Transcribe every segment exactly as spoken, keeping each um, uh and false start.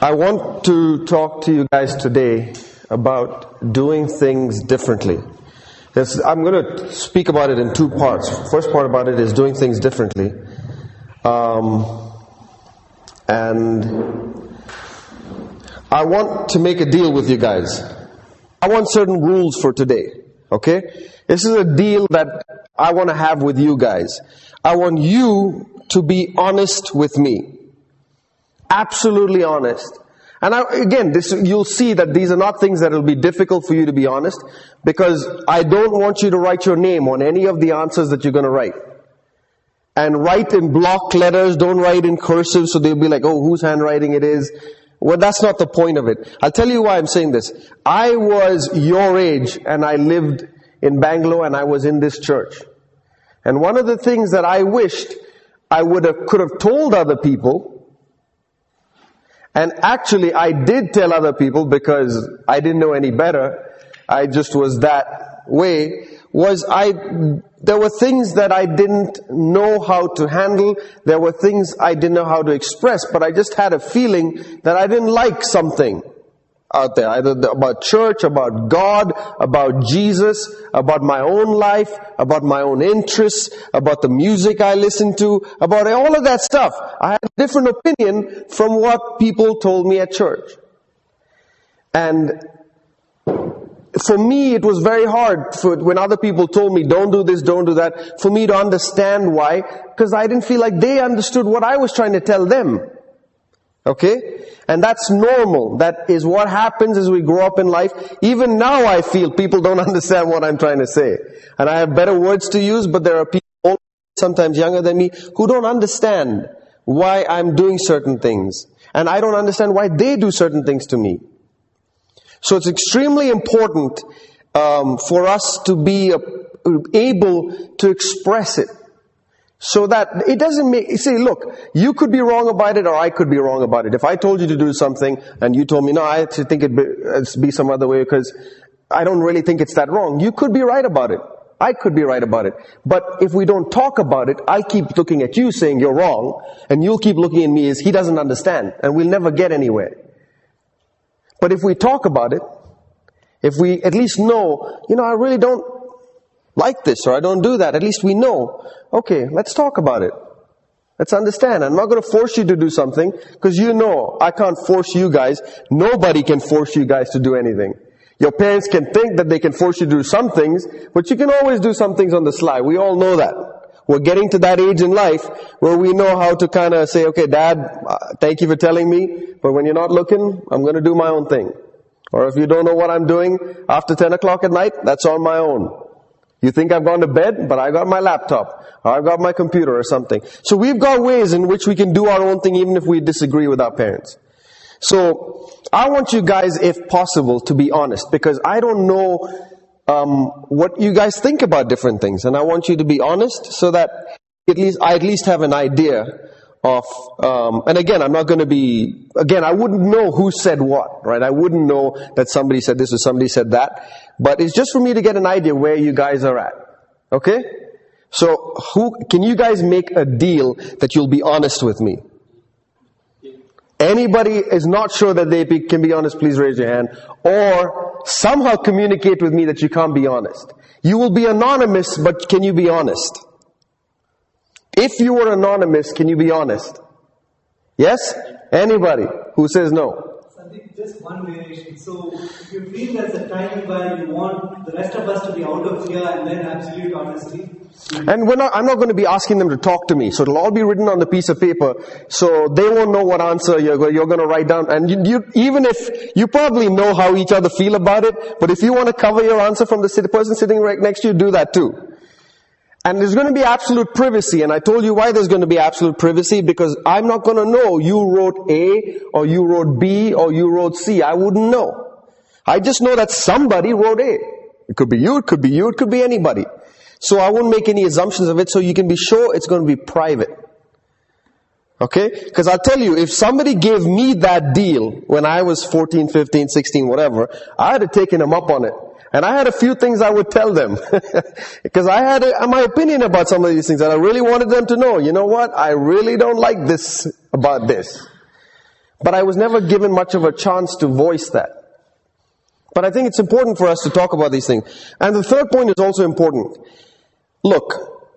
I want to talk to you guys today about doing things differently. This, I'm going to speak about it in two parts. First part about it is doing things differently. Um, and I want to make a deal with you guys. I want certain rules for today. Okay? This is a deal that I want to have with you guys. I want you to be honest with me. Absolutely honest. And I, again, this, you'll see that these are not things that will be difficult for you to be honest, because I don't want you to write your name on any of the answers that you're going to write. And write in block letters, don't write in cursive, so they'll be like, oh, whose handwriting it is. Well, that's not the point of it. I'll tell you why I'm saying this. I was your age, and I lived in Bangalore, and I was in this church. And one of the things that I wished I would have, could have told other people, and actually I did tell other people because I didn't know any better, I just was that way, was I, there were things that I didn't know how to handle, there were things I didn't know how to express, but I just had a feeling that I didn't like something out there, either about church, about God, about Jesus, about my own life, about my own interests, about the music I listened to, about all of that stuff. I had a different opinion from what people told me at church. And for me, it was very hard for, when other people told me, don't do this, don't do that, for me to understand why, because I didn't feel like they understood what I was trying to tell them. Okay? And that's normal. That is what happens as we grow up in life. Even now I feel people don't understand what I'm trying to say. And I have better words to use, but there are people, sometimes younger than me, who don't understand why I'm doing certain things. And I don't understand why they do certain things to me. So it's extremely important um, for us to be uh, able to express it. So that it doesn't make, you say, look, you could be wrong about it or I could be wrong about it. If I told you to do something and you told me, no, I actually think it'd be, it'd be some other way because I don't really think it's that wrong. You could be right about it. I could be right about it. But if we don't talk about it, I'll keep looking at you saying you're wrong, and you'll keep looking at me as he doesn't understand, and we'll never get anywhere. But if we talk about it, if we at least know, you know, I really don't like this, or I don't do that, at least we know, okay, let's talk about it. Let's understand. I'm not going to force you to do something, because you know I can't force you guys. Nobody can force you guys to do anything. Your parents can think that they can force you to do some things, but you can always do some things on the sly. We all know that. We're getting to that age in life where we know how to kind of say, okay, Dad, thank you for telling me, but when you're not looking, I'm going to do my own thing. Or if you don't know what I'm doing after ten o'clock at night, that's on my own. You think I've gone to bed, but I got my laptop, or I've got my computer or something. So we've got ways in which we can do our own thing even if we disagree with our parents. So I want you guys, if possible, to be honest, because I don't know um, what you guys think about different things, and I want you to be honest so that at least I at least have an idea of. Um, and again, I'm not going to be. Again, I wouldn't know who said what, right? I wouldn't know that somebody said this or somebody said that. But it's just for me to get an idea where you guys are at. Okay? So, who can you guys make a deal that you'll be honest with me? Anybody is not sure that they be, can be honest, please raise your hand. Or somehow communicate with me that you can't be honest. You will be anonymous, but can you be honest? If you were anonymous, can you be honest? Yes? Anybody who says no? I think just one variation. So if you feel there's a time where you want the rest of us to be out of here and then absolute honesty. And we're not, I'm not going to be asking them to talk to me. So it'll all be written on the piece of paper. So they won't know what answer you're going, you're going to write down. And you, you, even if you probably know how each other feel about it, but if you want to cover your answer from the person sitting right next to you, do that too. And there's going to be absolute privacy. And I told you why there's going to be absolute privacy, because I'm not going to know you wrote A, or you wrote B, or you wrote C. I wouldn't know. I just know that somebody wrote A. It could be you, it could be you, it could be anybody. So I won't make any assumptions of it, so you can be sure it's going to be private. Okay? Because I'll tell you, if somebody gave me that deal when I was fourteen, fifteen, sixteen, whatever, I had to taken them up on it. And I had a few things I would tell them. Because I had a, my opinion about some of these things, and I really wanted them to know, you know what? I really don't like this about this. But I was never given much of a chance to voice that. But I think it's important for us to talk about these things. And the third point is also important. Look,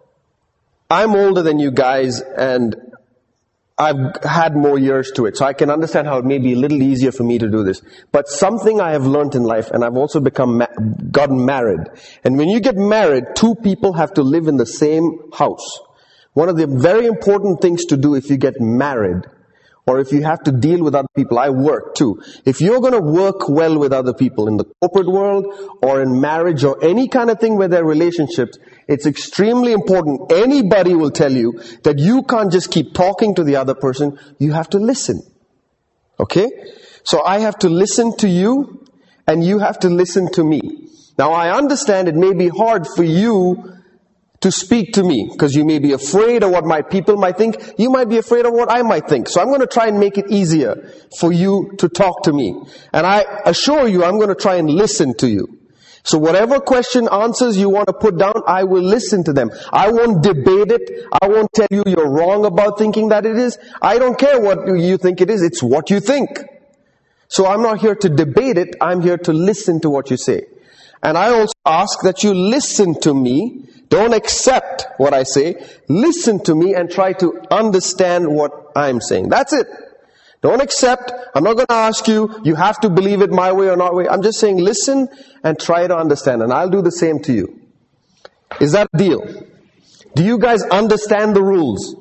I'm older than you guys, and I've had more years to it, so I can understand how it may be a little easier for me to do this. But something I have learned in life, and I've also become ma- gotten married. And when you get married, two people have to live in the same house. One of the very important things to do if you get married, or if you have to deal with other people, I work too. If you're going to work well with other people in the corporate world, or in marriage, or any kind of thing where there are relationships, it's extremely important. Anybody will tell you that you can't just keep talking to the other person. You have to listen. Okay? So I have to listen to you, and you have to listen to me. Now I understand it may be hard for you to speak to me, because you may be afraid of what my people might think. You might be afraid of what I might think. So I'm going to try and make it easier for you to talk to me. And I assure you, I'm going to try and listen to you. So whatever question, answers you want to put down, I will listen to them. I won't debate it. I won't tell you you're wrong about thinking that it is. I don't care what you think it is. It's what you think. So I'm not here to debate it. I'm here to listen to what you say. And I also ask that you listen to me. Don't accept what I say. Listen to me and try to understand what I'm saying. That's it. Don't accept. I'm not going to ask you, you have to believe it my way or not way. I'm just saying listen and try to understand. And I'll do the same to you. Is that a deal? Do you guys understand the rules?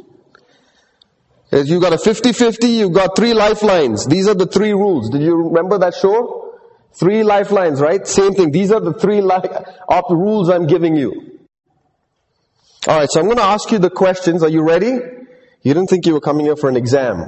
You got a fifty-fifty, you've got three lifelines. These are the three rules. Did you remember that show? Three lifelines, right? Same thing. These are the three li- of the rules I'm giving you. Alright, so I'm going to ask you the questions. Are you ready? You didn't think you were coming here for an exam.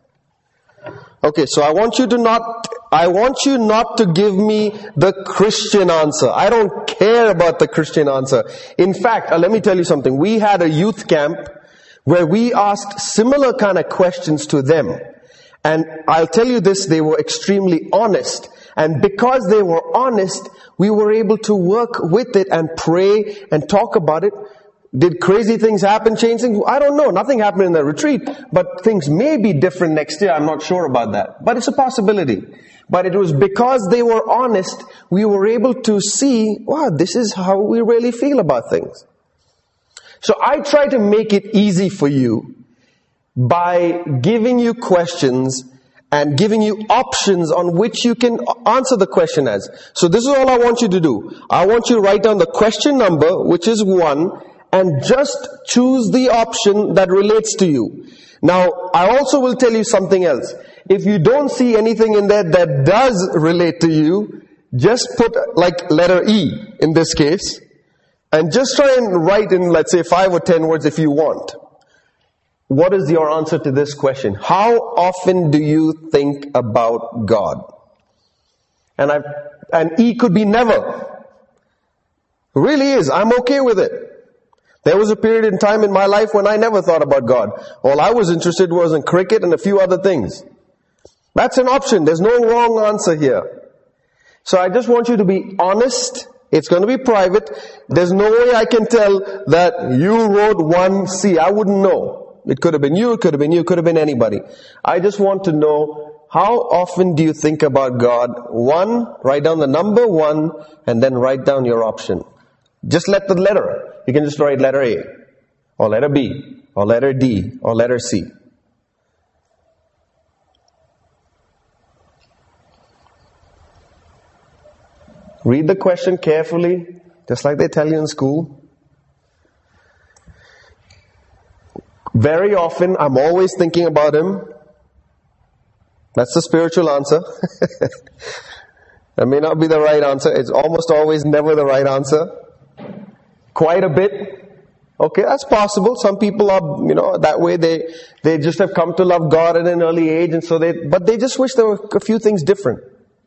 Okay, so I want you to not, I want you not to give me the Christian answer. I don't care about the Christian answer. In fact, uh, let me tell you something. We had a youth camp where we asked similar kind of questions to them. And I'll tell you this, they were extremely honest. And because they were honest, we were able to work with it and pray and talk about it. Did crazy things happen, change things? I don't know. Nothing happened in the retreat. But things may be different next year. I'm not sure about that. But it's a possibility. But it was because they were honest, we were able to see, wow, this is how we really feel about things. So I try to make it easy for you by giving you questions and giving you options on which you can answer the question as. So this is all I want you to do. I want you to write down the question number, which is one, and just choose the option that relates to you. Now, I also will tell you something else. If you don't see anything in there that does relate to you, just put like letter E in this case, and just try and write in, let's say, five or ten words if you want. What is your answer to this question? How often do you think about God? And I, and E could be never. It really is. I'm okay with it. There was a period in time in my life when I never thought about God. All I was interested was in cricket and a few other things. That's an option. There's no wrong answer here. So I just want you to be honest. It's going to be private. There's no way I can tell that you wrote one C. I wouldn't know. It could have been you, it could have been you, it could have been anybody. I just want to know, how often do you think about God? One, write down the number one, and then write down your option. Just let the letter. You can just write letter A, or letter B, or letter D, or letter C. Read the question carefully, just like they tell you in school. Very often, I'm always thinking about Him. That's the spiritual answer. That may not be the right answer. It's almost always never the right answer. Quite a bit. Okay, that's possible. Some people are, you know, that way. They they just have come to love God at an early age, and so they, but they just wish there were a few things different.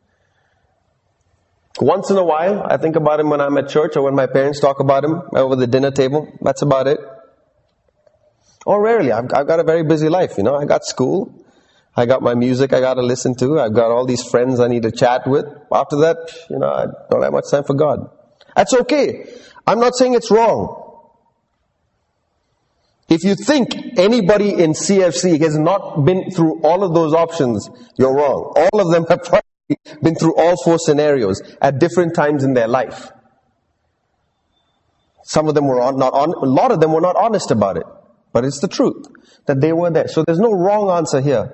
Once in a while, I think about Him when I'm at church or when my parents talk about Him over the dinner table. That's about it. Or rarely. I've, I've got a very busy life, you know. I got school. I got my music I got to listen to. I've got all these friends I need to chat with. After that, you know, I don't have much time for God. That's okay. I'm not saying it's wrong. If you think anybody in C F C has not been through all of those options, you're wrong. All of them have probably been through all four scenarios at different times in their life. Some of them were on, not on, a lot of them were not honest about it. But it's the truth that they were there. So there's no wrong answer here.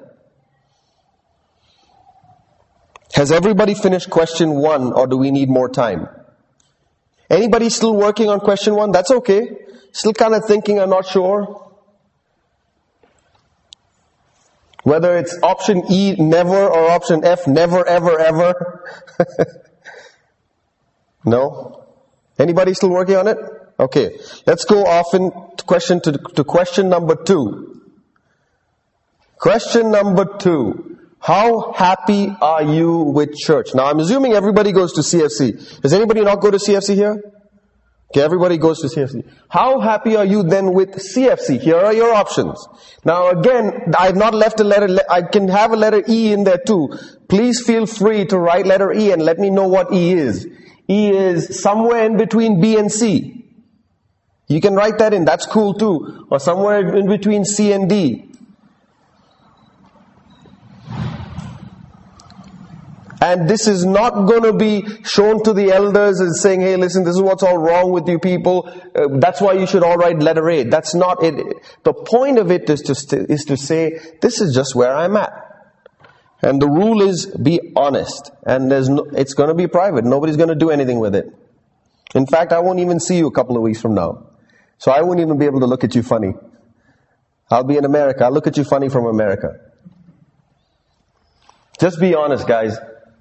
Has everybody finished question one, or do we need more time? Anybody still working on question one? That's okay. Still kind of thinking, I'm not sure. Whether it's option E, never, or option F, never, ever, ever. No? Anybody still working on it? Okay. Let's go off in question to, to question number two. Question number two. How happy are you with church? Now I'm assuming everybody goes to C F C. Does anybody not go to C F C here? Okay, everybody goes to C F C. How happy are you then with C F C? Here are your options. Now again, I have not left a letter. I can have a letter E in there too. Please feel free to write letter E and let me know what E is. E is somewhere in between B and C. You can write that in. That's cool too. Or somewhere in between C and D. And this is not going to be shown to the elders as saying, hey, listen, this is what's all wrong with you people. Uh, that's why you should all write letter A. That's not it. The point of it is to, st- is to say, this is just where I'm at. And the rule is be honest. And there's no, it's going to be private. Nobody's going to do anything with it. In fact, I won't even see you a couple of weeks from now. So I won't even be able to look at you funny. I'll be in America. I'll look at you funny from America. Just be honest, guys.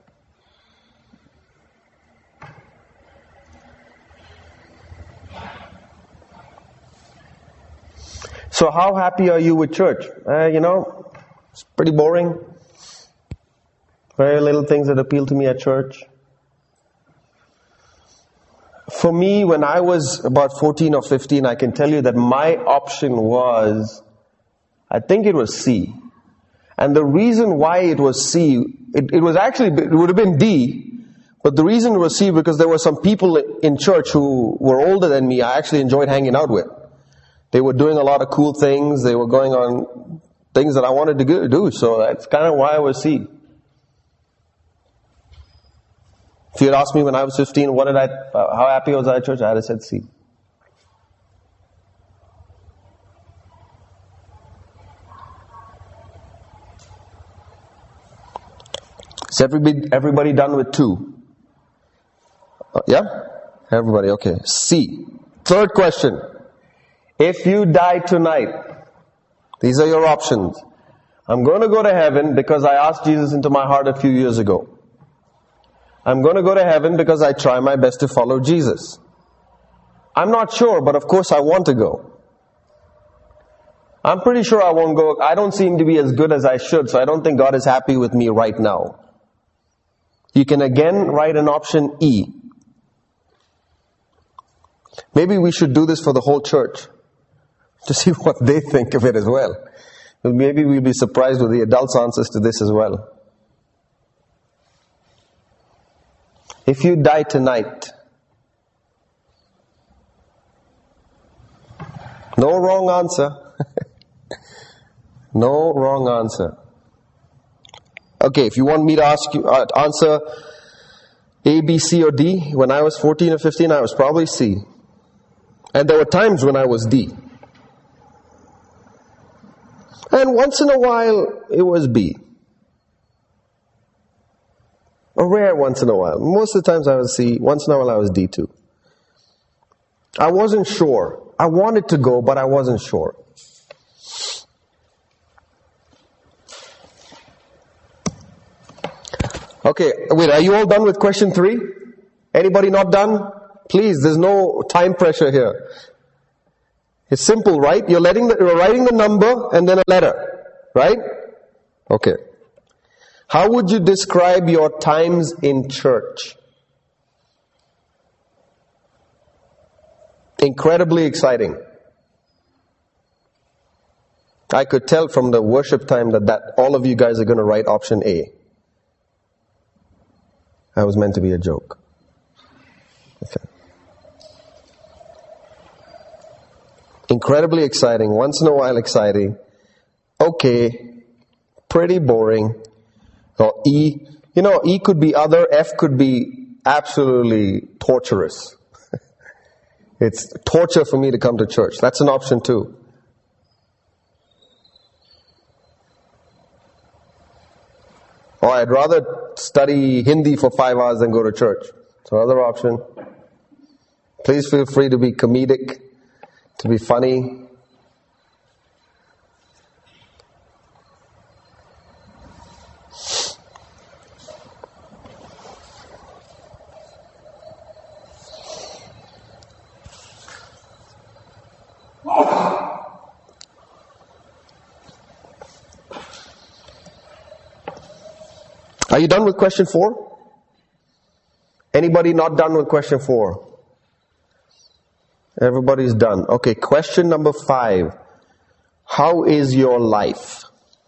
So how happy are you with church? Uh, you know, it's pretty boring. Very little things that appeal to me at church. For me, when I was about fourteen or fifteen, I can tell you that my option was, I think it was C. And the reason why it was C, it, it was actually, it would have been D, but the reason it was C because there were some people in church who were older than me I actually enjoyed hanging out with. They were doing a lot of cool things. They were going on things that I wanted to do. So that's kind of why I was C. If you had asked me when I was fifteen, what did I, how happy was I at church? I had said C. Is everybody, everybody done with two? Uh, yeah? Everybody, okay. C. Third question. If you die tonight, these are your options. I'm going to go to heaven because I asked Jesus into my heart a few years ago. I'm going to go to heaven because I try my best to follow Jesus. I'm not sure, but of course I want to go. I'm pretty sure I won't go. I don't seem to be as good as I should, so I don't think God is happy with me right now. You can again write an option E. Maybe we should do this for the whole church to see what they think of it as well. Maybe we'll be surprised with the adults' answers to this as well. If you die tonight, no wrong answer. No wrong answer. Okay, if you want me to ask you, uh, answer A, B, C, or D, when I was fourteen or fifteen, I was probably C. And there were times when I was D. And once in a while, it was B. A rare once in a while. Most of the times I was C. Once in a while I was D too. I wasn't sure. I wanted to go, but I wasn't sure. Okay, wait, are you all done with question three? Anybody not done? Please, there's no time pressure here. It's simple, right? You're letting the, you're writing the number and then a letter, right? Okay. How would you describe your times in church? Incredibly exciting. I could tell from the worship time that, that all of you guys are going to write option A. That was meant to be a joke. Okay. incredibly exciting, once in a while exciting, okay, pretty boring, or E. You know, E could be other, F could be absolutely torturous. It's torture for me to come to church. That's an option too. Or I'd rather study Hindi for five hours than go to church. It's another option. Please feel free to be comedic, to be funny. Are you done with question four? Anybody not done with question four? Everybody's done. Okay, question number five. How is your life?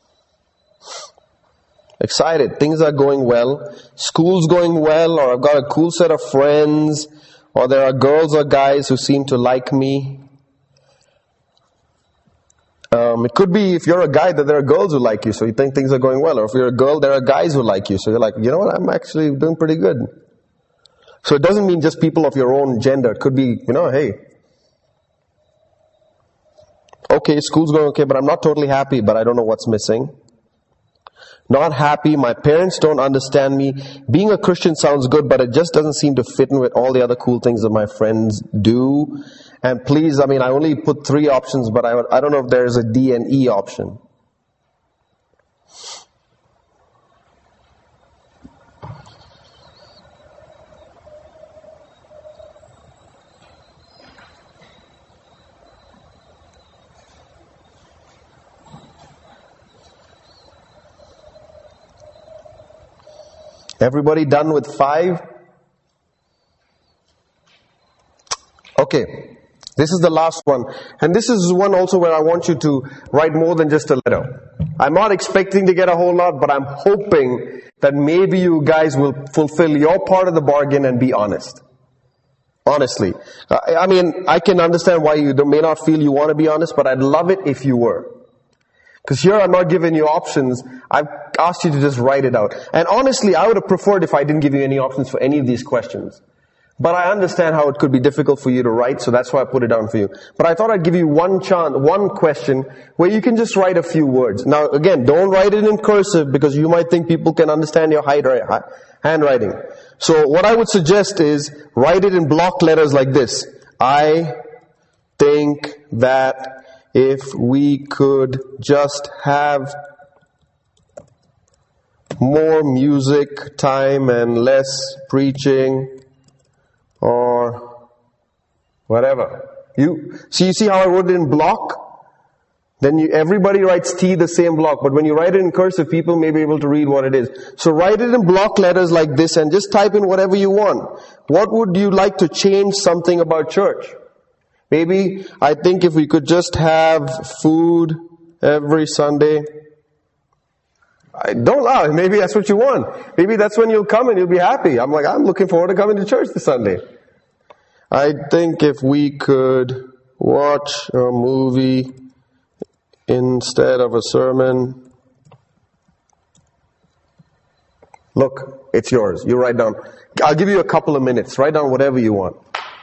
Excited. Things are going well. School's going well, or I've got a cool set of friends, or there are girls or guys who seem to like me. Um, it could be if you're a guy that there are girls who like you, so you think things are going well. Or if you're a girl, there are guys who like you, so you're like, you know what, I'm actually doing pretty good. So it doesn't mean just people of your own gender. It could be, you know, hey, okay, school's going okay, but I'm not totally happy, but I don't know what's missing. Not happy, my parents don't understand me. Being a Christian sounds good, but it just doesn't seem to fit in with all the other cool things that my friends do. And please, I mean, I only put three options, but I, I don't know if there's a D and E option. Everybody done with five? Okay. This is the last one. And this is one also where I want you to write more than just a letter. I'm not expecting to get a whole lot, but I'm hoping that maybe you guys will fulfill your part of the bargain and be honest. Honestly. I mean, I can understand why you may not feel you want to be honest, but I'd love it if you were. Because here I'm not giving you options. I've asked you to just write it out. And honestly, I would have preferred if I didn't give you any options for any of these questions. But I understand how it could be difficult for you to write, so that's why I put it down for you. But I thought I'd give you one chance, one question, where you can just write a few words. Now again, don't write it in cursive, because you might think people can understand your handwriting. So what I would suggest is, write it in block letters like this. I think that if we could just have more music time and less preaching, or whatever. You see, you see how I wrote it in block? Then you, everybody writes T the same block, but when you write it in cursive, people may be able to read what it is. So write it in block letters like this and just type in whatever you want. What would you like to change something about church? Maybe, I think if we could just have food every Sunday. I don't lie. Maybe that's what you want. Maybe that's when you'll come and you'll be happy. I'm like, I'm looking forward to coming to church this Sunday. I think if we could watch a movie instead of a sermon. Look, it's yours. You write down. I'll give you a couple of minutes. Write down whatever you want.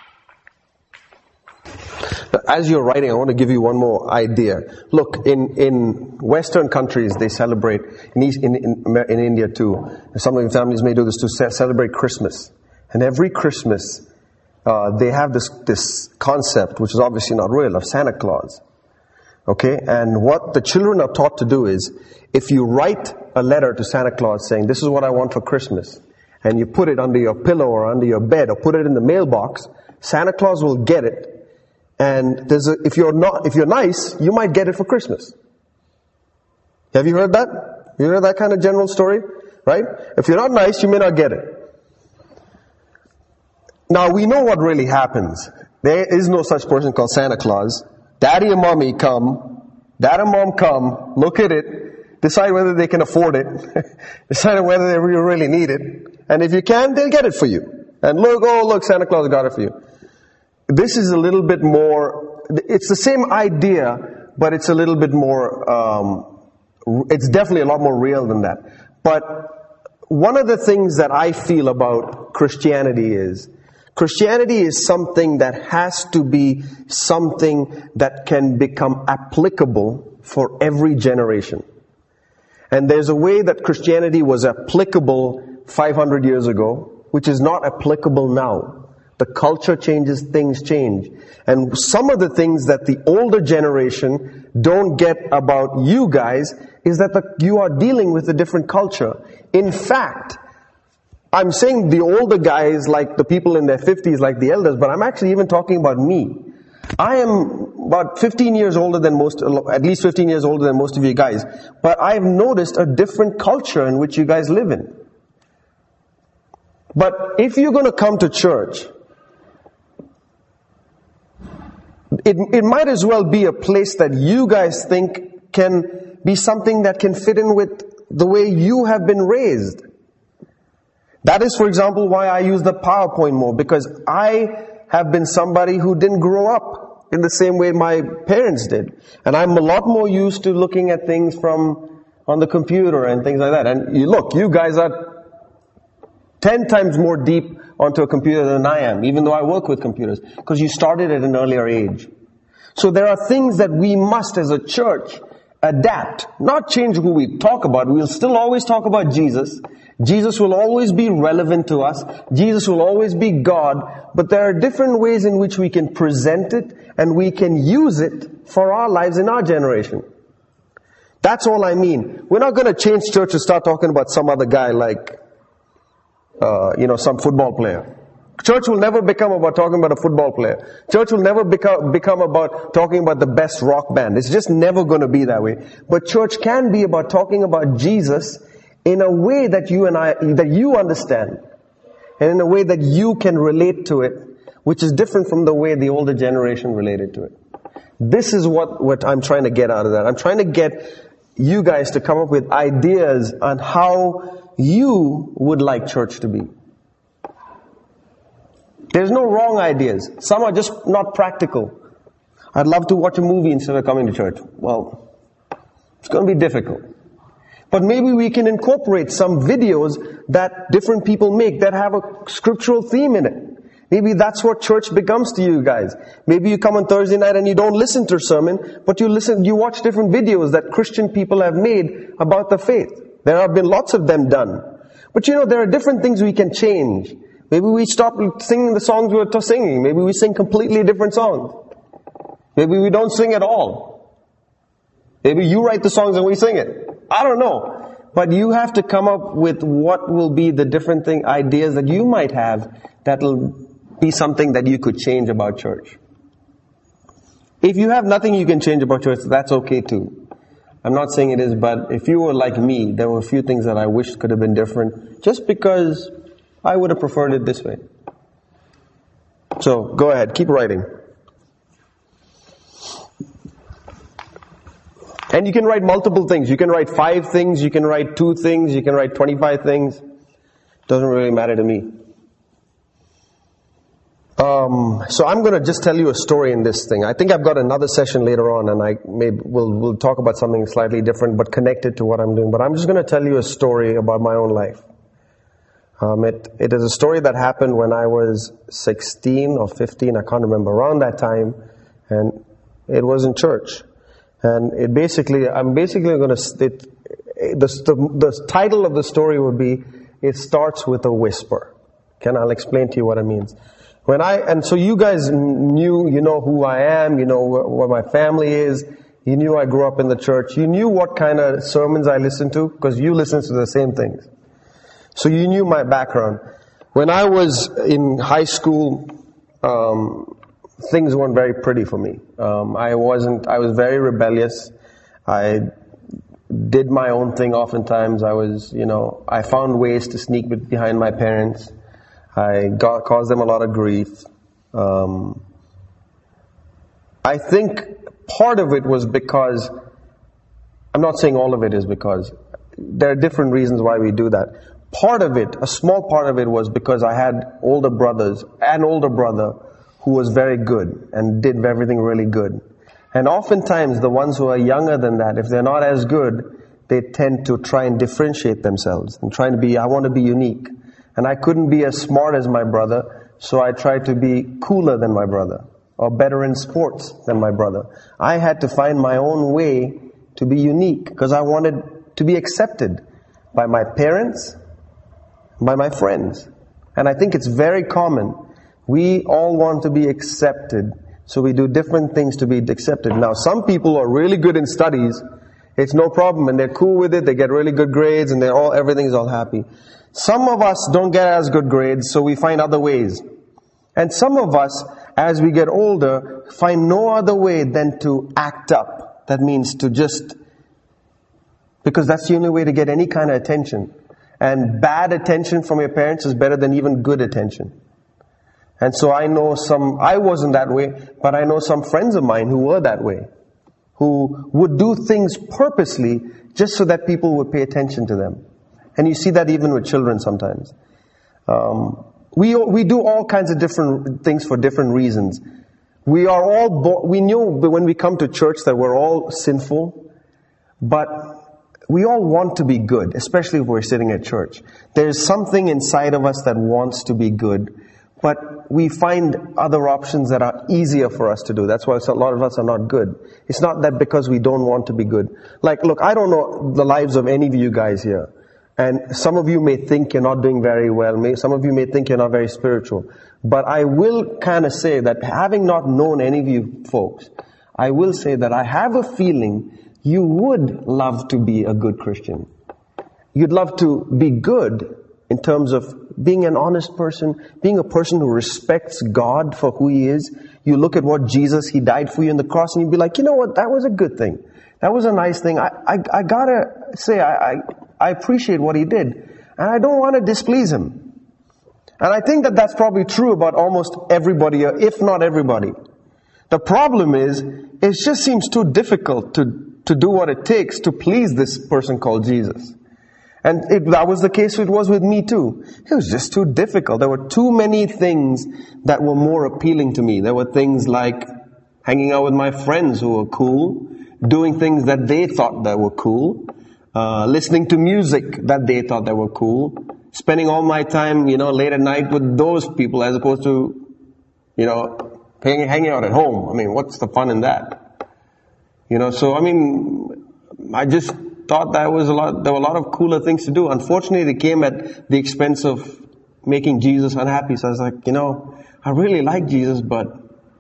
As you're writing, I want to give you one more idea. Look, in, in Western countries, they celebrate, in, East, in, in, in India too, some of the families may do this to celebrate Christmas. And every Christmas, uh, they have this, this concept, which is obviously not real, of Santa Claus. Okay? And what the children are taught to do is, if you write a letter to Santa Claus saying, this is what I want for Christmas, and you put it under your pillow or under your bed or put it in the mailbox, Santa Claus will get it. And there's a, if you're not, if you're nice, you might get it for Christmas. Have you heard that? You heard that kind of general story? Right? If you're not nice, you may not get it. Now we know what really happens. There is no such person called Santa Claus. Daddy and mommy come, dad and mom come, look at it, decide whether they can afford it, decide whether they really need it. And if you can, they'll get it for you. And look, oh look, Santa Claus got it for you. This is a little bit more it's the same idea, but it's a little bit more, um, it's definitely a lot more real than that. But one of the things that I feel about Christianity is, Christianity is something that has to be something that can become applicable for every generation. And there's a way that Christianity was applicable five hundred years ago, which is not applicable now. The culture changes, things change. And some of the things that the older generation don't get about you guys is that the, you are dealing with a different culture. In fact, I'm saying the older guys, like the people in their fifties, like the elders, but I'm actually even talking about me. I am about fifteen years older than most, at least fifteen years older than most of you guys. But I've noticed a different culture in which you guys live in. But if you're going to come to church, it, it might as well be a place that you guys think can be something that can fit in with the way you have been raised. That is, for example, why I use the PowerPoint more, because I have been somebody who didn't grow up in the same way my parents did. And I'm a lot more used to looking at things from on the computer and things like that. And you look, you guys are ten times more deep onto a computer than I am, even though I work with computers, because you started at an earlier age. So there are things that we must, as a church, adapt, not change who we talk about. We'll still always talk about Jesus. Jesus will always be relevant to us. Jesus will always be God. But there are different ways in which we can present it and we can use it for our lives in our generation. That's all I mean. We're not going to change church and start talking about some other guy like, uh, you know, some football player. Church will never become about talking about a football player. Church will never become, become about talking about the best rock band. It's just never going to be that way. But church can be about talking about Jesus in a way that you and I, that you understand. And in a way that you can relate to it, which is different from the way the older generation related to it. This is what, what I'm trying to get out of that. I'm trying to get you guys to come up with ideas on how you would like church to be. There's no wrong ideas. Some are just not practical. I'd love to watch a movie instead of coming to church. Well, it's going to be difficult. But maybe we can incorporate some videos that different people make that have a scriptural theme in it. Maybe that's what church becomes to you guys. Maybe you come on Thursday night and you don't listen to a sermon, but you listen, you watch different videos that Christian people have made about the faith. There have been lots of them done. But you know, there are different things we can change. Maybe we stop singing the songs we were singing. Maybe we sing completely different songs. Maybe we don't sing at all. Maybe you write the songs and we sing it. I don't know. But you have to come up with what will be the different thing, ideas that you might have that will be something that you could change about church. If you have nothing you can change about church, that's okay too. I'm not saying it is, but if you were like me, there were a few things that I wished could have been different, just because I would have preferred it this way. So, go ahead, keep writing. And you can write multiple things. You can write five things, you can write two things, you can write twenty-five things. Doesn't really matter to me. Um, so I'm going to just tell you a story in this thing. I think I've got another session later on, and I maybe we'll we'll talk about something slightly different, but connected to what I'm doing. But I'm just going to tell you a story about my own life. Um, it it is a story that happened when I was sixteen or fifteen. I can't remember, around that time, and it was in church. And it basically, I'm basically going to. It, the, the the title of the story would be, "It Starts with a Whisper." Okay, and I'll explain to you what it means. When I, and so you guys knew, you know who I am, you know what, what my family is, you knew I grew up in the church, you knew what kind of sermons I listened to, because you listen to the same things. So you knew my background. When I was in high school, um, things weren't very pretty for me. Um, I wasn't, I was very rebellious. I did my own thing oftentimes. I was, you know, I found ways to sneak behind my parents. I got, caused them a lot of grief. Um, I think part of it was because, I'm not saying all of it is because, there are different reasons why we do that. Part of it, a small part of it was because I had older brothers, an older brother, who was very good and did everything really good. And oftentimes the ones who are younger than that, if they're not as good, they tend to try and differentiate themselves and trying to be, I want to be unique. And I couldn't be as smart as my brother, so I tried to be cooler than my brother or better in sports than my brother. I had to find my own way to be unique because I wanted to be accepted by my parents, by my friends. And I think it's very common. We all want to be accepted, so we do different things to be accepted. Now, some people are really good in studies. It's no problem, and they're cool with it. They get really good grades, and they're all everything's all happy. Some of us don't get as good grades, so we find other ways. And some of us, as we get older, find no other way than to act up. That means to just, because that's the only way to get any kind of attention. And bad attention from your parents is better than even good attention. And so I know some, I wasn't that way, but I know some friends of mine who were that way, who would do things purposely just so that people would pay attention to them. And you see that even with children sometimes. Um, we we do all kinds of different things for different reasons. We are all, bo- we know when we come to church that we're all sinful, but we all want to be good, especially if we're sitting at church. There's something inside of us that wants to be good, but we find other options that are easier for us to do. That's why a lot of us are not good. It's not that because we don't want to be good. Like, look, I don't know the lives of any of you guys here. And some of you may think you're not doing very well. May, some of you may think you're not very spiritual. But I will kind of say that having not known any of you folks, I will say that I have a feeling you would love to be a good Christian. You'd love to be good in terms of being an honest person, being a person who respects God for who He is. You look at what Jesus, He died for you on the cross, and you'd be like, you know what, that was a good thing. That was a nice thing. I, I, I gotta say, I, I, I appreciate what He did. And I don't want to displease Him. And I think that that's probably true about almost everybody, if not everybody. The problem is, it just seems too difficult to to do what it takes to please this person called Jesus. And it, that was the case it was with me too. It was just too difficult. There were too many things that were more appealing to me. There were things like hanging out with my friends who were cool, doing things that they thought that were cool, uh, listening to music that they thought that were cool, spending all my time, you know, late at night with those people as opposed to, you know, hanging, hanging out at home. I mean, what's the fun in that? You know, so I mean, I just thought that was a lot, there were a lot of cooler things to do. Unfortunately, they came at the expense of making Jesus unhappy. So I was like, you know, I really like Jesus, but,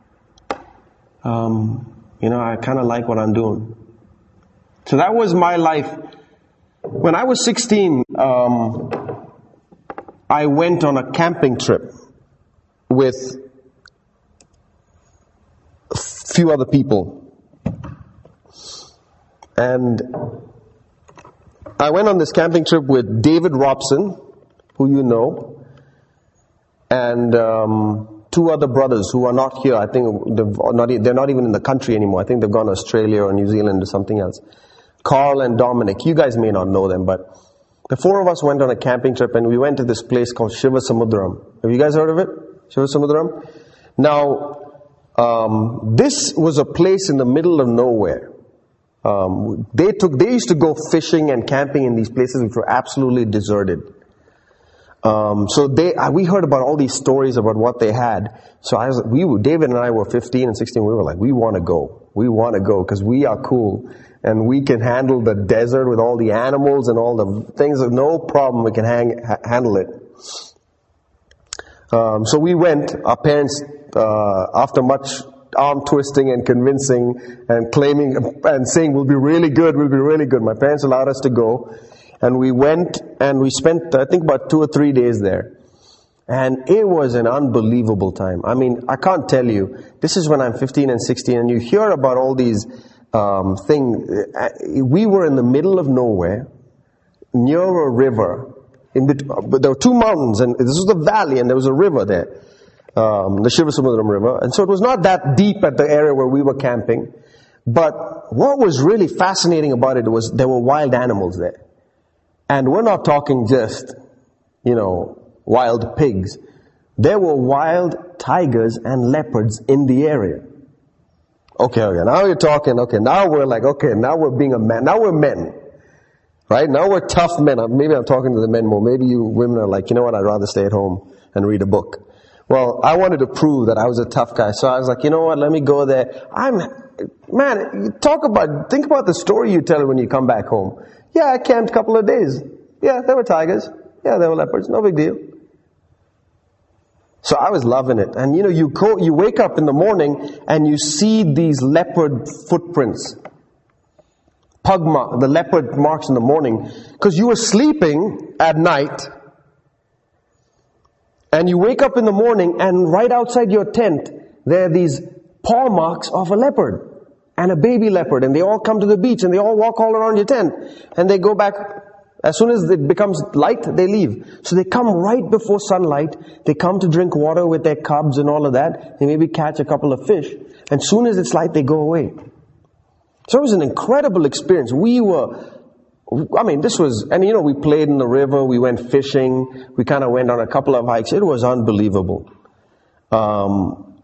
um, you know, I kind of like what I'm doing. So that was my life. When I was sixteen, um, I went on a camping trip with a few other people. And I went on this camping trip with David Robson, who you know, and um, two other brothers who are not here. I think not, they're not even in the country anymore. I think they've gone to Australia or New Zealand or something else. Carl and Dominic. You guys may not know them, but the four of us went on a camping trip, and we went to this place called Shiva Samudram. Have you guys heard of it? Shiva Samudram? Now, um, this was a place in the middle of nowhere. Um, they took, they used to go fishing and camping in these places which were absolutely deserted. Um, so they, we heard about all these stories about what they had. So I was, we, David and I were fifteen and sixteen. We were like, we want to go. We want to go because we are cool and we can handle the desert with all the animals and all the things. No problem. We can hang, ha- handle it. Um, so we went. Our parents, uh, after much arm twisting and convincing and claiming and saying we'll be really good, we'll be really good. My parents allowed us to go, and we went and we spent I think about two or three days there, and it was an unbelievable time. I mean, I can't tell you. This is when I'm fifteen and sixteen, and you hear about all these um, things. We were in the middle of nowhere, near a river. In between, but there were two mountains, and this was the valley, and there was a river there. Um, the Shiva Samudram River. And so it was not that deep at the area where we were camping. But what was really fascinating about it was there were wild animals there. And we're not talking just, you know, wild pigs. There were wild tigers and leopards in the area. Okay, okay, now you're talking, okay, now we're like, okay, now we're being a man, now we're men. Right? Now we're tough men. Maybe I'm talking to the men more. Maybe you women are like, you know what, I'd rather stay at home and read a book. Well, I wanted to prove that I was a tough guy. So I was like, you know what, let me go there. I'm, man, talk about, think about the story you tell when you come back home. Yeah, I camped a couple of days. Yeah, there were tigers. Yeah, there were leopards. No big deal. So I was loving it. And you know, you go, you wake up in the morning and you see these leopard footprints. Pug mark, the leopard marks in the morning. Because you were sleeping at night. And you wake up in the morning and right outside your tent, there are these paw marks of a leopard. And a baby leopard. And they all come to the beach and they all walk all around your tent. And they go back. As soon as it becomes light, they leave. So they come right before sunlight. They come to drink water with their cubs and all of that. They maybe catch a couple of fish. And as soon as it's light, they go away. So it was an incredible experience. We were, I mean, this was, and you know, we played in the river. We went fishing. We kind of went on a couple of hikes. It was unbelievable. Um,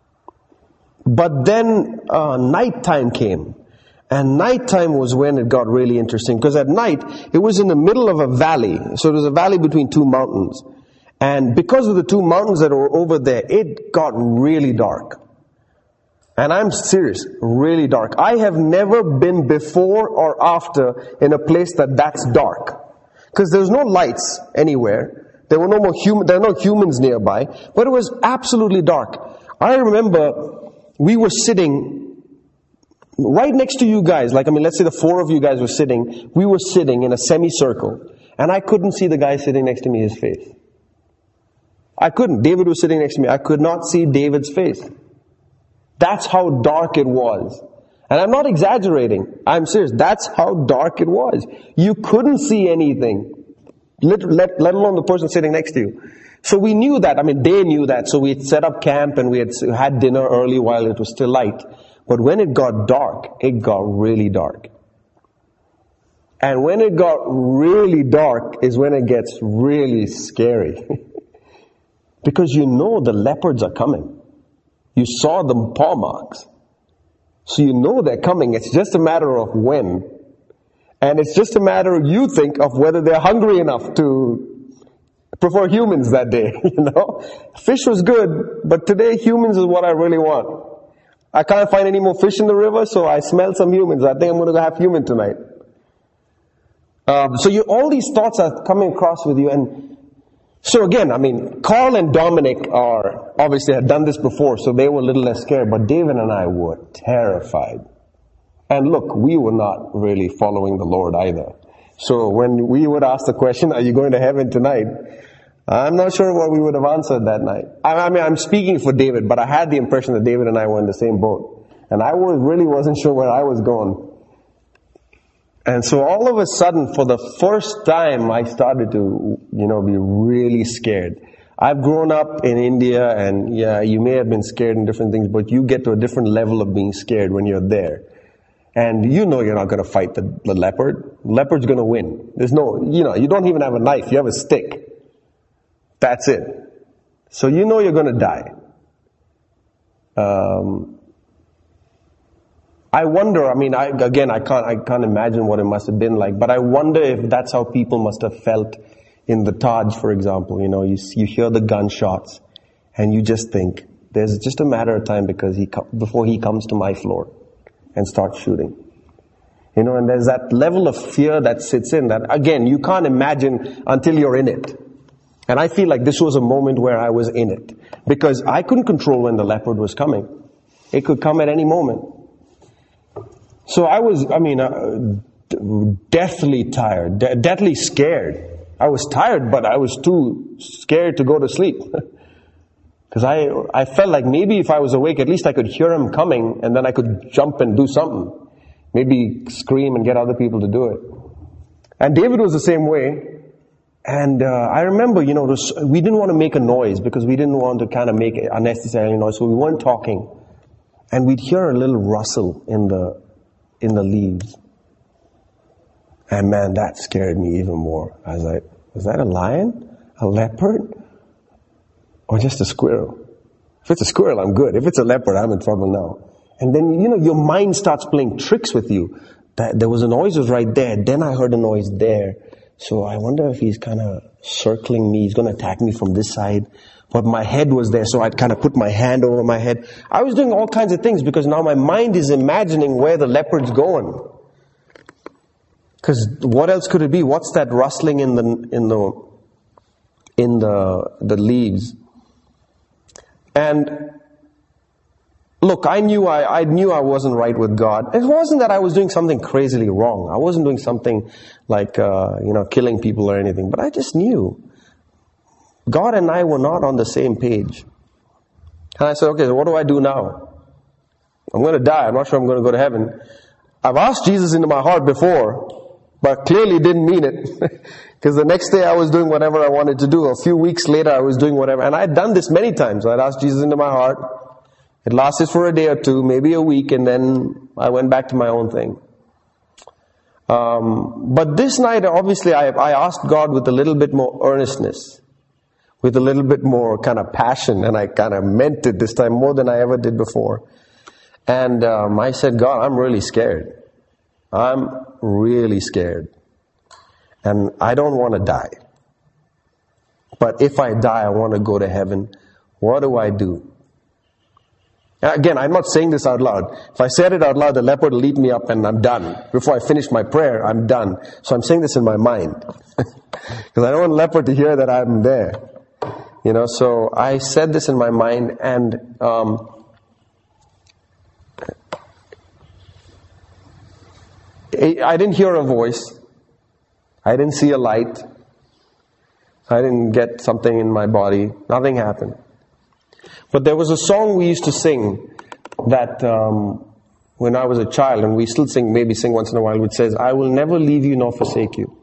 but then uh, nighttime came. And nighttime was when it got really interesting. Because at night, it was in the middle of a valley. So it was a valley between two mountains. And because of the two mountains that were over there, it got really dark. And I'm serious, really dark. I have never been before or after in a place that that's dark. Because there's no lights anywhere. There were no more human, there are no humans nearby. But it was absolutely dark. I remember we were sitting right next to you guys, like, I mean, let's say the four of you guys were sitting, we were sitting in a semicircle, and I couldn't see the guy sitting next to me, his face. I couldn't. David was sitting next to me. I could not see David's face. That's how dark it was. And I'm not exaggerating. I'm serious. That's how dark it was. You couldn't see anything, let, let, let alone the person sitting next to you. So we knew that. I mean, they knew that. So we had set up camp and we had had dinner early while it was still light. But when it got dark, it got really dark. And when it got really dark is when it gets really scary. Because you know the leopards are coming. You saw the paw marks. So you know they're coming. It's just a matter of when. And it's just a matter, you think, of whether they're hungry enough to prefer humans that day. You know, fish was good, but today humans is what I really want. I can't find any more fish in the river, so I smell some humans. I think I'm going to have human tonight. Um, so you, all these thoughts are coming across with you. And so again, I mean, Carl and Dominic are obviously had done this before, so they were a little less scared. But David and I were terrified. And look, we were not really following the Lord either. So when we would ask the question, are you going to heaven tonight? I'm not sure what we would have answered that night. I mean, I'm speaking for David, but I had the impression that David and I were in the same boat. And I was, really wasn't sure where I was going. And so all of a sudden, for the first time, I started to, you know, be really scared. I've grown up in India, and yeah, you may have been scared in different things, but you get to a different level of being scared when you're there. And you know you're not going to fight the, the leopard. The leopard's going to win. There's no, you know, you don't even have a knife. You have a stick. That's it. So you know you're going to die. Um, I wonder, I mean, I, again, I can't, I can't imagine what it must have been like, but I wonder if that's how people must have felt in the Taj, for example. You know, you, you hear the gunshots and you just think, there's just a matter of time because he, before he comes to my floor and starts shooting. You know, and there's that level of fear that sits in that, again, you can't imagine until you're in it. And I feel like this was a moment where I was in it. Because I couldn't control when the leopard was coming. It could come at any moment. So I was, I mean, uh, deathly tired, de- deathly scared. I was tired, but I was too scared to go to sleep. Because I, I felt like maybe if I was awake, at least I could hear him coming, and then I could jump and do something. Maybe scream and get other people to do it. And David was the same way. And uh, I remember, you know, was, we didn't want to make a noise because we didn't want to kind of make unnecessary noise, so we weren't talking. And we'd hear a little rustle in the in the leaves. And man, that scared me even more. I was like, is that a lion? A leopard? Or just a squirrel? If it's a squirrel, I'm good. If it's a leopard, I'm in trouble now. And then, you know, your mind starts playing tricks with you. That there was a noise was right there. Then I heard a noise there. So I wonder if he's kind of circling me. He's going to attack me from this side. But my head was there, so I'd kind of put my hand over my head. I was doing all kinds of things because now my mind is imagining where the leopard's going. Because what else could it be? What's that rustling in the in the in the the leaves? And look, I knew I, I knew I wasn't right with God. It wasn't that I was doing something crazily wrong. I wasn't doing something like uh, you know killing people or anything. But I just knew God and I were not on the same page. And I said, okay, so what do I do now? I'm going to die. I'm not sure I'm going to go to heaven. I've asked Jesus into my heart before, but clearly didn't mean it. Because the next day I was doing whatever I wanted to do. A few weeks later I was doing whatever. And I had done this many times. I'd asked Jesus into my heart. It lasted for a day or two, maybe a week, and then I went back to my own thing. Um, but this night, obviously, I, I asked God with a little bit more earnestness, with a little bit more kind of passion, and I kind of meant it this time more than I ever did before. And um, I said, God, I'm really scared. I'm really scared. And I don't want to die. But if I die, I want to go to heaven. What do I do? Again, I'm not saying this out loud. If I said it out loud, the leopard will eat me up and I'm done. Before I finish my prayer, I'm done. So I'm saying this in my mind. Because I don't want the leopard to hear that I'm there. You know, so I said this in my mind, and um, I didn't hear a voice. I didn't see a light. I didn't get something in my body. Nothing happened. But there was a song we used to sing that um, when I was a child, and we still sing, maybe sing once in a while, which says, I will never leave you nor forsake you.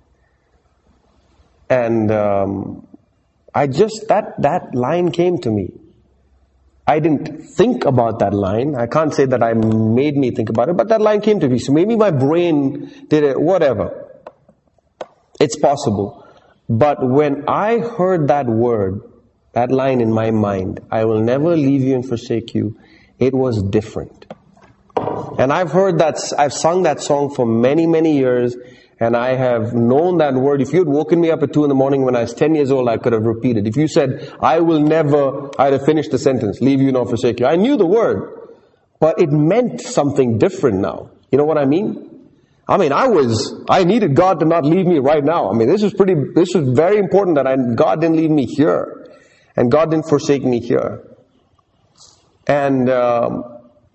And um, I just, that, that line came to me. I didn't think about that line. I can't say that I made me think about it, but that line came to me. So maybe my brain did it, whatever. It's possible. But when I heard that word, that line in my mind, I will never leave you and forsake you, it was different. And I've heard that, I've sung that song for many, many years, and I have known that word. If you had woken me up at two in the morning when I was ten years old, I could have repeated. If you said, I will never, I'd have finished the sentence, leave you nor forsake you. I knew the word, but it meant something different now. You know what I mean? I mean, I was, I needed God to not leave me right now. I mean, this is pretty, this is very important that I, God didn't leave me here. And God didn't forsake me here. And um,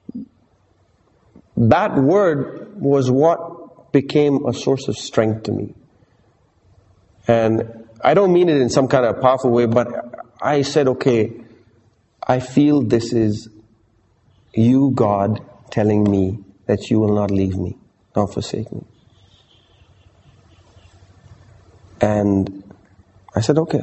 that word was what became a source of strength to me. And I don't mean it in some kind of powerful way, but I said, okay, I feel this is you, God, telling me that you will not leave me, nor forsake me. And I said, okay.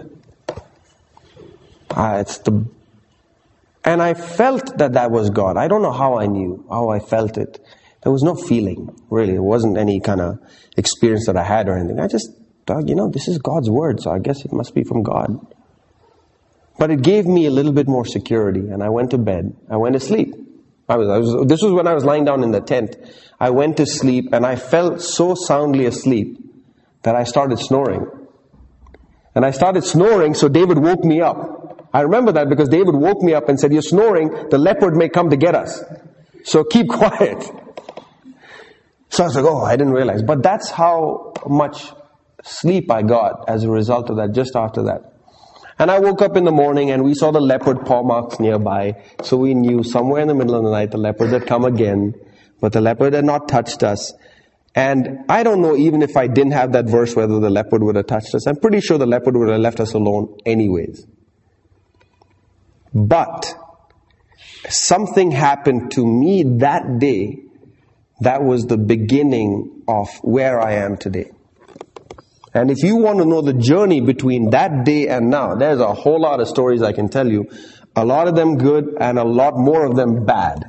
Ah, it's the, and I felt that that was God. I don't know how I knew, how I felt it. There was no feeling, really. It wasn't any kind of experience that I had or anything. I just thought, you know, this is God's word, so I guess it must be from God. But it gave me a little bit more security, and I went to bed. I went to sleep. I was, I was, this was when I was lying down in the tent. I went to sleep, and I fell so soundly asleep that I started snoring. And I started snoring, so David woke me up. I remember that because David woke me up and said, you're snoring, the leopard may come to get us. So keep quiet. So I was like, oh, I didn't realize. But that's how much sleep I got as a result of that, just after that. And I woke up in the morning and we saw the leopard paw marks nearby. So we knew somewhere in the middle of the night the leopard had come again. But the leopard had not touched us. And I don't know even if I didn't have that verse whether the leopard would have touched us. I'm pretty sure the leopard would have left us alone anyways. But something happened to me that day that was the beginning of where I am today. And if you want to know the journey between that day and now, there's a whole lot of stories I can tell you. A lot of them good and a lot more of them bad.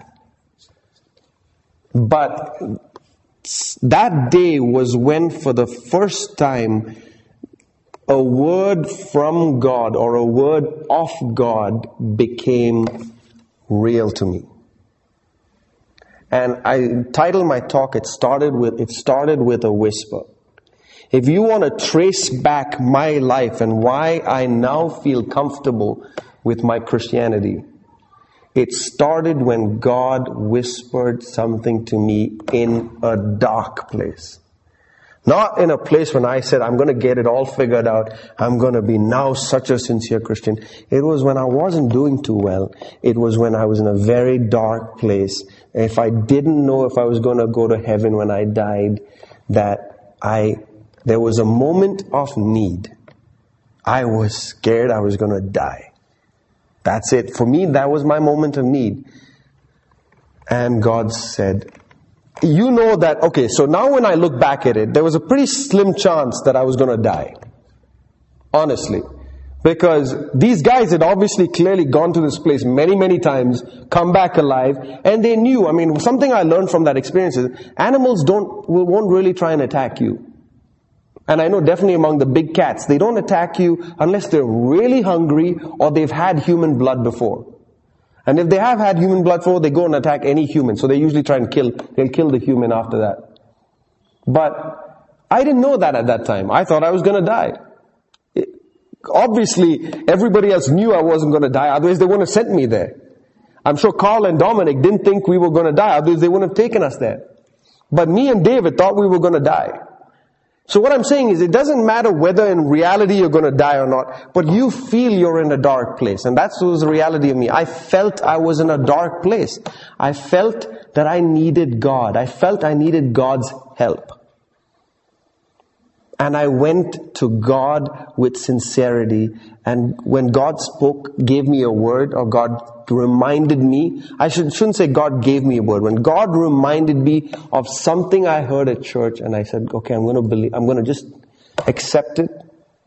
But that day was when for the first time a word from God or a word of God became real to me. And I titled my talk, it started with, it started with a whisper. If you want to trace back my life and why I now feel comfortable with my Christianity, it started when God whispered something to me in a dark place. Not in a place when I said, I'm going to get it all figured out. I'm going to be now such a sincere Christian. It was when I wasn't doing too well. It was when I was in a very dark place. If I didn't know if I was going to go to heaven when I died, that I, there was a moment of need. I was scared I was going to die. That's it. For me, that was my moment of need. And God said, you know that, okay, so now when I look back at it, there was a pretty slim chance that I was going to die. Honestly. Because these guys had obviously clearly gone to this place many, many times, come back alive, and they knew, I mean, something I learned from that experience is, animals don't, won't really try and attack you. And I know definitely among the big cats, they don't attack you unless they're really hungry or they've had human blood before. And if they have had human blood before, they go and attack any human. So they usually try and kill, they'll kill the human after that. But I didn't know that at that time. I thought I was going to die. It, obviously, everybody else knew I wasn't going to die. Otherwise, they wouldn't have sent me there. I'm sure Carl and Dominic didn't think we were going to die. Otherwise, they wouldn't have taken us there. But me and David thought we were going to die. So what I'm saying is, it doesn't matter whether in reality you're going to die or not, but you feel you're in a dark place. And that was the reality of me. I felt I was in a dark place. I felt that I needed God. I felt I needed God's help. And I went to God with sincerity. And when God spoke, gave me a word, or God reminded me, I should, shouldn't say God gave me a word. When God reminded me of something I heard at church, and I said, okay, I'm going to believe, I'm going to just accept it.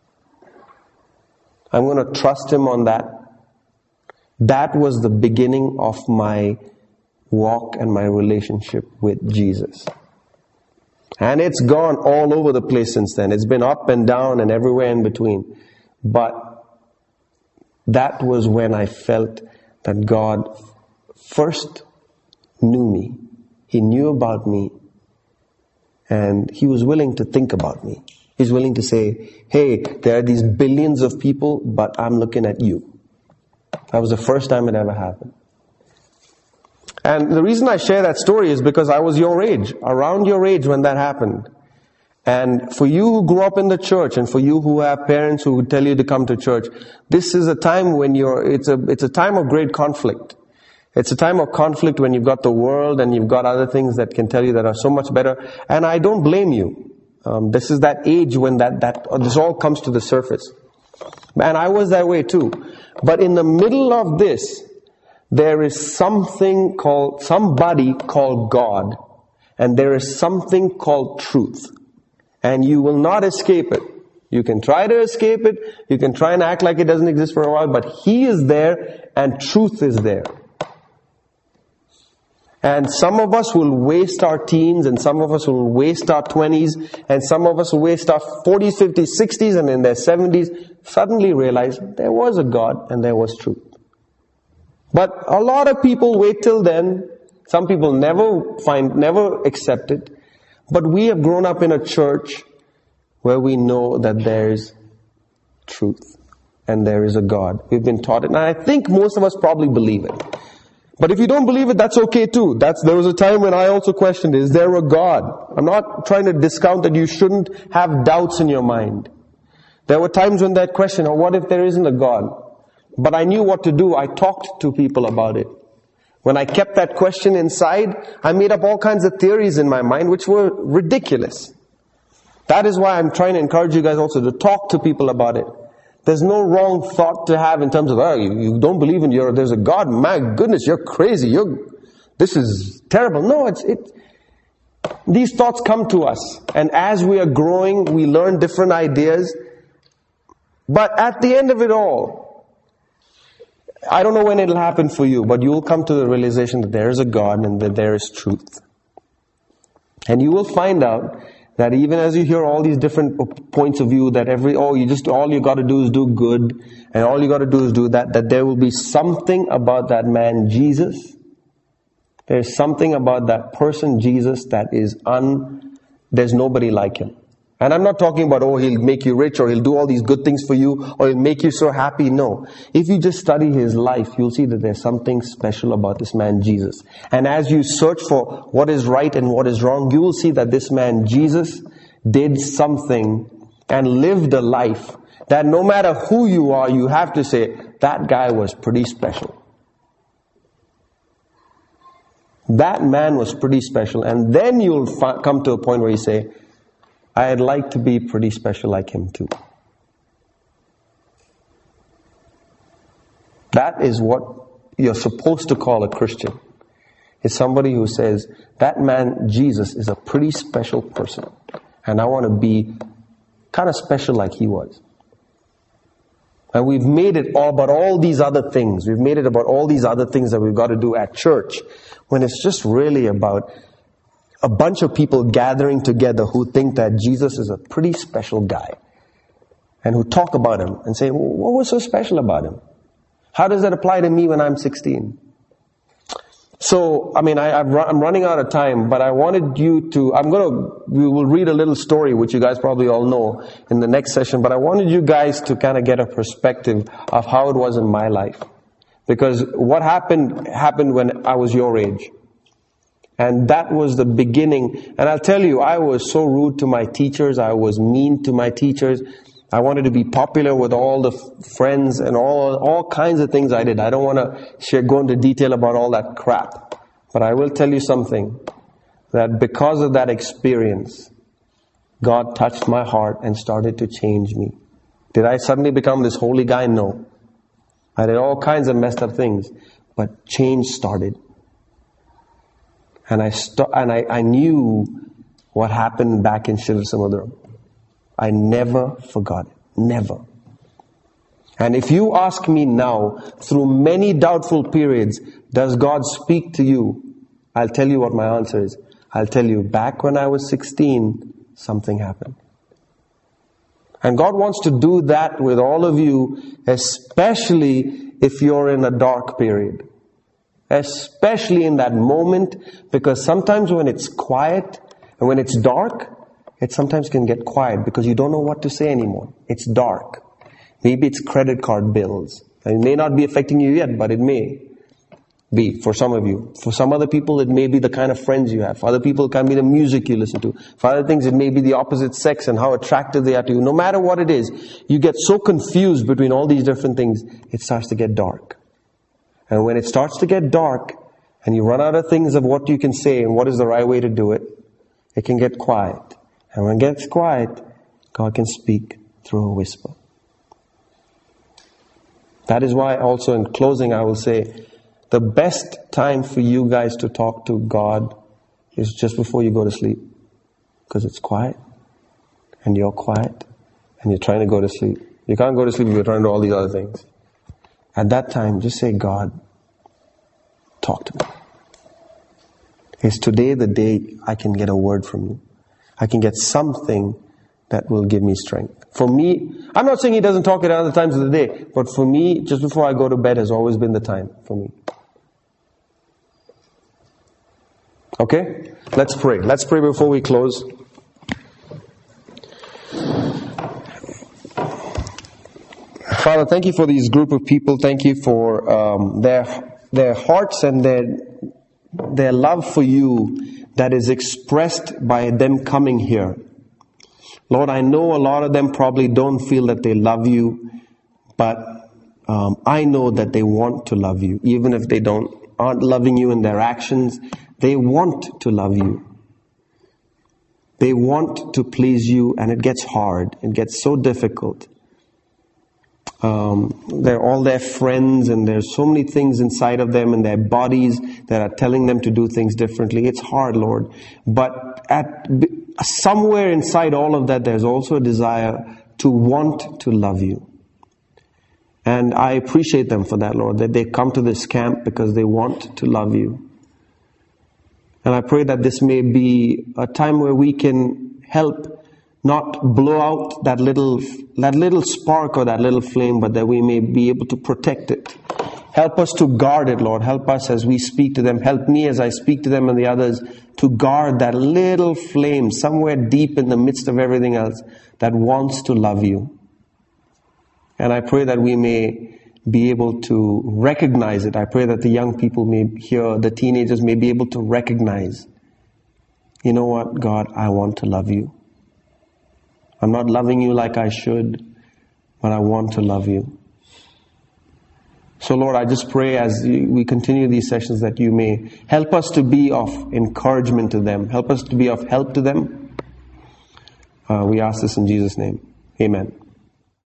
I'm going to trust Him on that. That was the beginning of my walk and my relationship with Jesus. And it's gone all over the place since then. It's been up and down and everywhere in between. But that was when I felt that God first knew me. He knew about me. And He was willing to think about me. He's willing to say, hey, there are these billions of people, but I'm looking at you. That was the first time it ever happened. And the reason I share that story is because I was your age, around your age when that happened. And for you who grew up in the church, and for you who have parents who would tell you to come to church, this is a time when you're, it's a, it's a time of great conflict. It's a time of conflict when you've got the world and you've got other things that can tell you that are so much better. And I don't blame you. Um, this is that age when that, that, this all comes to the surface. And I was that way too. But in the middle of this, there is something called, somebody called God. And there is something called truth. And you will not escape it. You can try to escape it. You can try and act like it doesn't exist for a while. But He is there and truth is there. And some of us will waste our teens, and some of us will waste our twenties, and some of us will waste our forties, fifties, sixties, and in their seventies, suddenly realize there was a God and there was truth. But a lot of people wait till then. Some people never find, never accept it. But we have grown up in a church where we know that there is truth and there is a God. We've been taught it. And I think most of us probably believe it. But if you don't believe it, that's okay too. That's, there was a time when I also questioned, is there a God? I'm not trying to discount that you shouldn't have doubts in your mind. There were times when that question, or what if there isn't a God? But I knew what to do. I talked to people about it. When I kept that question inside, I made up all kinds of theories in my mind which were ridiculous. That is why I'm trying to encourage you guys also to talk to people about it. There's no wrong thought to have in terms of, oh, you, you don't believe in your, there's a God, my goodness, you're crazy, you're, this is terrible. No, it's, it, these thoughts come to us. And as we are growing, we learn different ideas. But at the end of it all, I don't know when it'll happen for you, but you will come to the realization that there is a God and that there is truth. And you will find out That even as you hear all these different points of view, that every, oh, you just, all you got to do is do good, and all you got to do is do that, that there will be something about that man Jesus. There's something about that person Jesus that is un, there's nobody like him. And I'm not talking about, oh, he'll make you rich, or he'll do all these good things for you, or he'll make you so happy. No. If you just study his life, you'll see that there's something special about this man Jesus. And as you search for what is right and what is wrong, you will see that this man Jesus did something and lived a life that no matter who you are, you have to say, that guy was pretty special. That man was pretty special. And then you'll fi- come to a point where you say, I'd like to be pretty special like him too. That is what you're supposed to call a Christian. It's somebody who says, that man Jesus is a pretty special person, and I want to be kind of special like he was. And we've made it all about all these other things. We've made it about all these other things that we've got to do at church, when it's just really about a bunch of people gathering together who think that Jesus is a pretty special guy, and who talk about him and say, well, what was so special about him? How does that apply to me when I'm sixteen? So, I mean, I, I'm running out of time, but I wanted you to, I'm going to, we will read a little story, which you guys probably all know, in the next session, but I wanted you guys to kind of get a perspective of how it was in my life. Because what happened, happened when I was your age. And that was the beginning. And I'll tell you, I was so rude to my teachers. I was mean to my teachers. I wanted to be popular with all the f- friends and all all kinds of things I did. I don't want to share, go into detail about all that crap. But I will tell you something, that because of that experience, God touched my heart and started to change me. Did I suddenly become this holy guy? No. I did all kinds of messed up things. But change started. And I st- and I, I knew what happened back in Shivasamudram. I never forgot it. Never. And if you ask me now, through many doubtful periods, does God speak to you? I'll tell you what my answer is. I'll tell you, back when I was sixteen, something happened. And God wants to do that with all of you, especially if you're in a dark period. Especially in that moment, because sometimes when it's quiet and when it's dark, it sometimes can get quiet because you don't know what to say anymore. It's dark. Maybe it's credit card bills. It may not be affecting you yet, but it may be for some of you. For some other people, it may be the kind of friends you have. For other people, it can be the music you listen to. For other things, it may be the opposite sex and how attractive they are to you. No matter what it is, you get so confused between all these different things, it starts to get dark. And when it starts to get dark, and you run out of things of what you can say and what is the right way to do it, it can get quiet. And when it gets quiet, God can speak through a whisper. That is why also in closing I will say, the best time for you guys to talk to God is just before you go to sleep. Because it's quiet. And you're quiet. And you're trying to go to sleep. You can't go to sleep if you're trying to do all these other things. At that time, just say, God, talk to me. Is today the day I can get a word from you? I can get something that will give me strength. For me, I'm not saying he doesn't talk at other times of the day, but for me, just before I go to bed has always been the time for me. Okay? Let's pray. Let's pray before we close. Father, thank you for these group of people. Thank you for um, their their hearts and their their love for you that is expressed by them coming here. Lord, I know a lot of them probably don't feel that they love you, but um, I know that they want to love you. Even if they don't aren't loving you in their actions, they want to love you. They want to please you, and it gets hard. It gets so difficult. Um, they're all their friends, and there's so many things inside of them and their bodies that are telling them to do things differently. It's hard, Lord. But at somewhere inside all of that, there's also a desire to want to love you. And I appreciate them for that, Lord, that they come to this camp because they want to love you. And I pray that this may be a time where we can help not blow out that little, that little spark or that little flame, but that we may be able to protect it. Help us to guard it, Lord. Help us as we speak to them. Help me as I speak to them and the others to guard that little flame somewhere deep in the midst of everything else that wants to love you. And I pray that we may be able to recognize it. I pray that the young people may hear, the teenagers may be able to recognize, you know what, God, I want to love you. I'm not loving you like I should, but I want to love you. So Lord, I just pray as we continue these sessions that you may help us to be of encouragement to them. Help us to be of help to them. Uh, we ask this in Jesus' name. Amen.